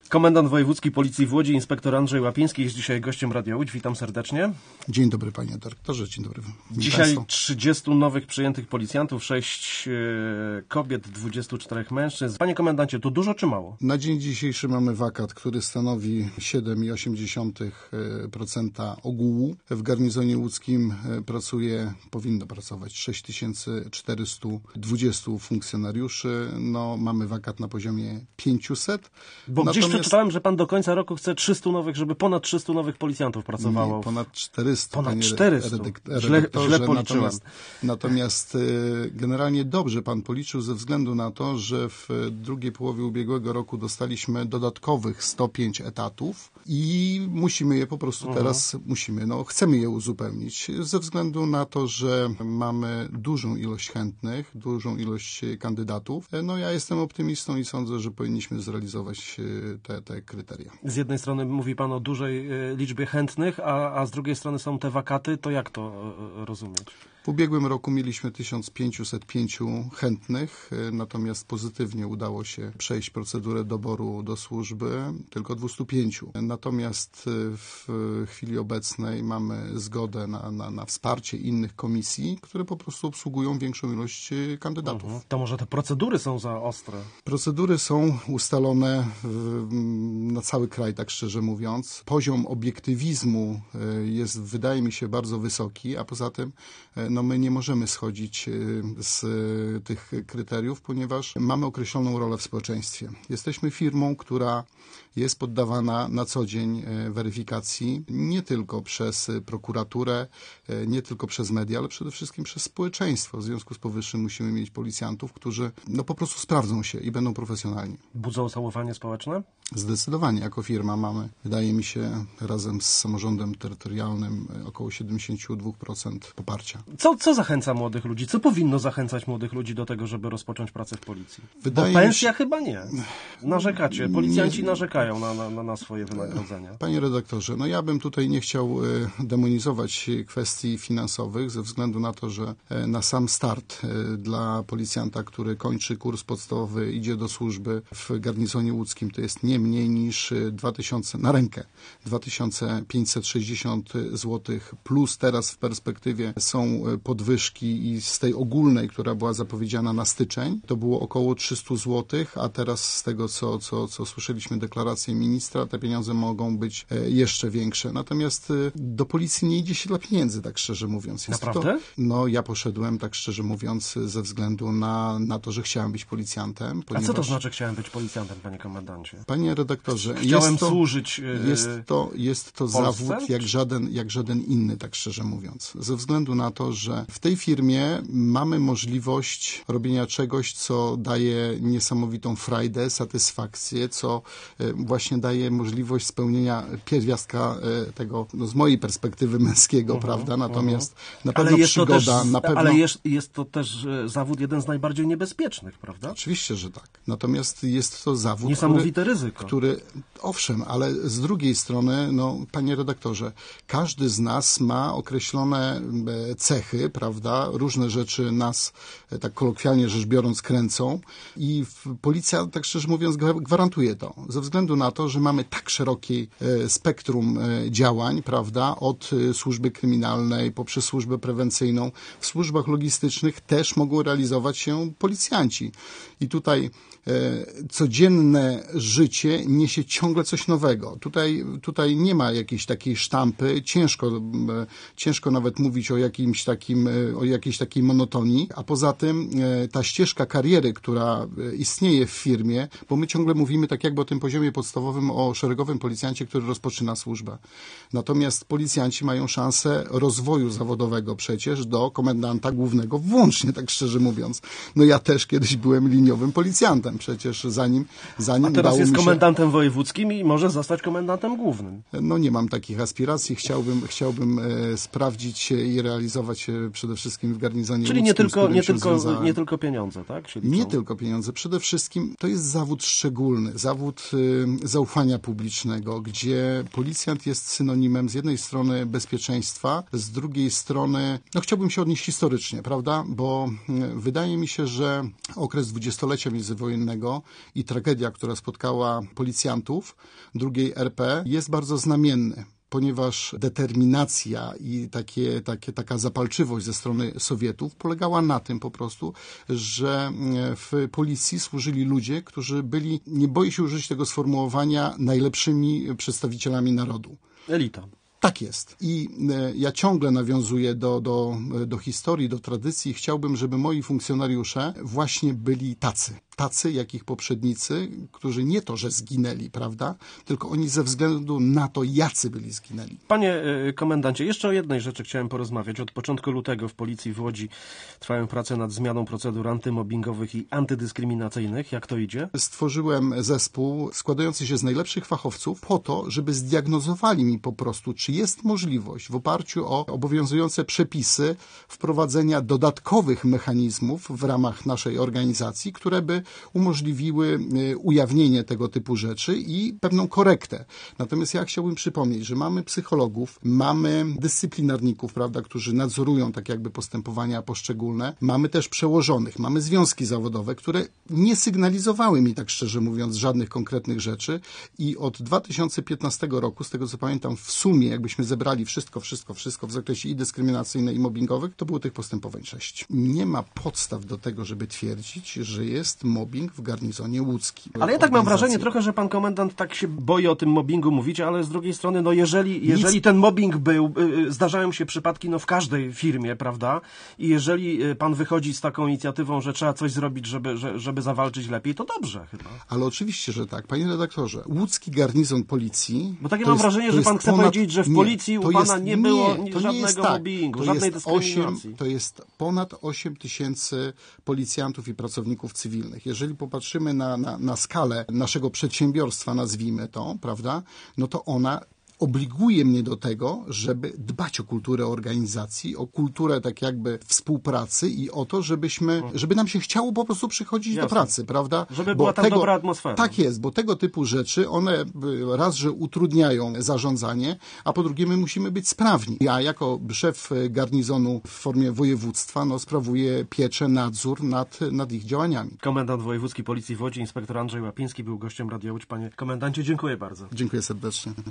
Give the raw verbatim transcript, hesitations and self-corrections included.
Komendant Wojewódzki Policji w Łodzi, inspektor Andrzej Łapiński jest dzisiaj gościem Radia Łódź. Witam serdecznie. Dzień dobry panie dyrektorze, dzień dobry. Dzisiaj Państwu. trzydziestu nowych przyjętych policjantów, sześć e, kobiet, dwudziestu czterech mężczyzn. Panie komendancie, to dużo czy mało? Na dzień dzisiejszy mamy wakat, który stanowi siedem przecinek osiem procent ogółu. W garnizonie łódzkim pracuje, powinno pracować sześć tysięcy czterysta dwadzieścia funkcjonariuszy. No, mamy wakat na poziomie pięćset. Bo Natomiast... gdzieś przeczytałem, że pan do końca roku chce trzystu nowych, żeby ponad trzystu nowych policjantów pracowało. Nie, ponad czterysta. Ponad czterysta. Źle, źle policzyłem. Natomiast, natomiast generalnie dobrze pan policzył ze względu na to, że w drugiej połowie ubiegłego roku dostaliśmy dodatkowych sto pięć etatów i musimy je po prostu uh-huh. teraz, musimy, no chcemy je uzupełnić ze względu na to, że mamy dużą ilość chętnych, dużą ilość kandydatów. No ja jestem optymistą i sądzę, że powinniśmy zrealizować te, te kryteria. Z jednej strony mówi pan o dużej liczbie chętnych, a, a z drugiej strony są te wakaty, to jak to rozumieć? W ubiegłym roku mieliśmy tysiąc pięćset pięć chętnych, natomiast pozytywnie udało się przejść procedurę doboru do służby tylko dwieście pięć. Natomiast w chwili obecnej mamy zgodę na, na, na wsparcie innych komisji, które po prostu obsługują większą ilość kandydatów. Mhm. To może te procedury są za ostre? Procedury są ustalone w, na cały kraj, tak szczerze mówiąc. Poziom obiektywizmu jest, wydaje mi się, bardzo wysoki, a poza tym no my nie możemy schodzić z tych kryteriów, ponieważ mamy określoną rolę w społeczeństwie. Jesteśmy firmą, która jest poddawana na co dzień weryfikacji nie tylko przez prokuraturę, nie tylko przez media, ale przede wszystkim przez społeczeństwo. W związku z powyższym musimy mieć policjantów, którzy no po prostu sprawdzą się i będą profesjonalni. Budzą zaufanie społeczne? Zdecydowanie. Jako firma mamy, wydaje mi się, razem z samorządem terytorialnym około siedemdziesiąt dwa procent poparcia. Co, co zachęca młodych ludzi? Co powinno zachęcać młodych ludzi do tego, żeby rozpocząć pracę w policji? Wydaje Bo pensja się... chyba nie. Narzekacie. Policjanci nie... narzekają na, na, na swoje wynagrodzenia. Panie redaktorze, no ja bym tutaj nie chciał demonizować kwestii finansowych ze względu na to, że na sam start dla policjanta, który kończy kurs podstawowy, idzie do służby w garnizonie łódzkim, to jest nie mniej niż dwa tysiące na rękę, dwa tysiące pięćset sześćdziesiąt złotych, plus teraz w perspektywie są podwyżki i z tej ogólnej, która była zapowiedziana na styczeń, to było około trzysta złotych, a teraz z tego, co, co, co słyszeliśmy deklarację ministra, te pieniądze mogą być jeszcze większe. Natomiast do policji nie idzie się dla pieniędzy, tak szczerze mówiąc. Jest Naprawdę? To, no ja poszedłem, tak szczerze mówiąc, ze względu na, na to, że chciałem być policjantem. Ponieważ... A co to znaczy chciałem być policjantem, panie komendancie? Panie redaktorze, Chciałem jest to, służyć yy, jest to, jest to Polsce? zawód jak żaden, jak żaden inny, tak szczerze mówiąc. Ze względu na to, że w tej firmie mamy możliwość robienia czegoś, co daje niesamowitą frajdę, satysfakcję, co właśnie daje możliwość spełnienia pierwiastka tego, no z mojej perspektywy męskiego, uh-huh, prawda? Natomiast uh-huh. na pewno ale jest przygoda, to też, na pewno... Ale jest, jest to też zawód jeden z najbardziej niebezpiecznych, prawda? Oczywiście, że tak. Natomiast jest to zawód, niesamowite który, ryzyko. który, owszem, ale z drugiej strony, no, panie redaktorze, każdy z nas ma określone cechy, prawda? Różne rzeczy nas, tak kolokwialnie rzecz biorąc, kręcą i policja, tak szczerze mówiąc, gwarantuje to. Ze względu na to, że mamy tak szerokie spektrum działań, prawda? Od służby kryminalnej poprzez służbę prewencyjną. W służbach logistycznych też mogą realizować się policjanci. I tutaj codzienne życie niesie ciągle coś nowego. Tutaj, tutaj nie ma jakiejś takiej sztampy. Ciężko, ciężko nawet mówić o jakimś takim, o jakiejś takiej monotonii, a poza tym ta ścieżka kariery, która istnieje w firmie, bo my ciągle mówimy tak jakby o tym poziomie podstawowym o szeregowym policjancie, który rozpoczyna służbę. Natomiast policjanci mają szansę rozwoju zawodowego przecież do komendanta głównego włącznie, tak szczerze mówiąc. No ja też kiedyś byłem liniowym policjantem przecież, zanim, zanim A teraz udało jest mi się... komendantem wojewódzkim i może zostać komendantem głównym. No nie mam takich aspiracji. Chciałbym, chciałbym e, sprawdzić się i realizować się przede wszystkim w garnizonie Czyli łódzkim, nie tylko, nie, tylko, związałem. nie tylko pieniądze, tak? Się Nie tylko pieniądze. Przede wszystkim to jest zawód szczególny, zawód y, zaufania publicznego, gdzie policjant jest synonimem z jednej strony bezpieczeństwa, z drugiej strony, no chciałbym się odnieść historycznie, prawda? Bo y, wydaje mi się, że okres dwudziestolecia międzywojennego wojennego i tragedia, która spotkała policjantów drugiej R P, jest bardzo znamienny, ponieważ determinacja i takie, takie, taka zapalczywość ze strony Sowietów polegała na tym po prostu, że w policji służyli ludzie, którzy byli, nie boję się użyć tego sformułowania, najlepszymi przedstawicielami narodu. Elita. Tak jest. I ja ciągle nawiązuję do, do, do historii, do tradycji. Chciałbym, żeby moi funkcjonariusze właśnie byli tacy. Tacy, jak ich poprzednicy, którzy nie to, że zginęli, prawda? Tylko oni ze względu na to, jacy byli zginęli. Panie komendancie, jeszcze o jednej rzeczy chciałem porozmawiać. Od początku lutego w Policji w Łodzi trwają prace nad zmianą procedur antymobbingowych i antydyskryminacyjnych. Jak to idzie? Stworzyłem zespół składający się z najlepszych fachowców po to, żeby zdiagnozowali mi po prostu, czy jest możliwość w oparciu o obowiązujące przepisy wprowadzenia dodatkowych mechanizmów w ramach naszej organizacji, które by umożliwiły ujawnienie tego typu rzeczy i pewną korektę. Natomiast ja chciałbym przypomnieć, że mamy psychologów, mamy dyscyplinarników, prawda, którzy nadzorują tak jakby postępowania poszczególne, mamy też przełożonych, mamy związki zawodowe, które nie sygnalizowały mi, tak szczerze mówiąc, żadnych konkretnych rzeczy i od dwa tysiące piętnastego roku, z tego co pamiętam, w sumie jakbyśmy zebrali wszystko, wszystko, wszystko w zakresie i dyskryminacyjnych, i mobbingowych, to było tych postępowań sześć. Nie ma podstaw do tego, żeby twierdzić, że jest mobbing w garnizonie łódzkim. Ale ja tak mam wrażenie trochę, że pan komendant tak się boi o tym mobbingu mówić, ale z drugiej strony, no jeżeli, jeżeli Nic... ten mobbing był, zdarzają się przypadki, no w każdej firmie, prawda? I jeżeli pan wychodzi z taką inicjatywą, że trzeba coś zrobić, żeby, żeby zawalczyć lepiej, to dobrze chyba. Ale oczywiście, że tak. Panie redaktorze, łódzki garnizon policji... Bo takie mam jest, wrażenie, że pan chce ponad... powiedzieć, że w policji nie, u pana jest, nie było nie, żadnego nie jest tak. mobbingu, to żadnej jest dyskryminacji. osiem, to jest ponad osiem tysięcy policjantów i pracowników cywilnych. Jeżeli popatrzymy na, na, na skalę naszego przedsiębiorstwa, nazwijmy to, prawda, no to ona obliguje mnie do tego, żeby dbać o kulturę organizacji, o kulturę tak jakby współpracy i o to, żebyśmy, żeby nam się chciało po prostu przychodzić Jasne. do pracy, prawda? Żeby bo była tam tego, dobra atmosfera. Tak jest, bo tego typu rzeczy, one raz, że utrudniają zarządzanie, a po drugie my musimy być sprawni. Ja jako szef garnizonu w formie województwa, no sprawuję pieczę, nadzór nad, nad ich działaniami. Komendant Wojewódzki Policji w Łodzi, inspektor Andrzej Łapiński był gościem Radia Łódź. Panie komendancie, dziękuję bardzo. Dziękuję serdecznie.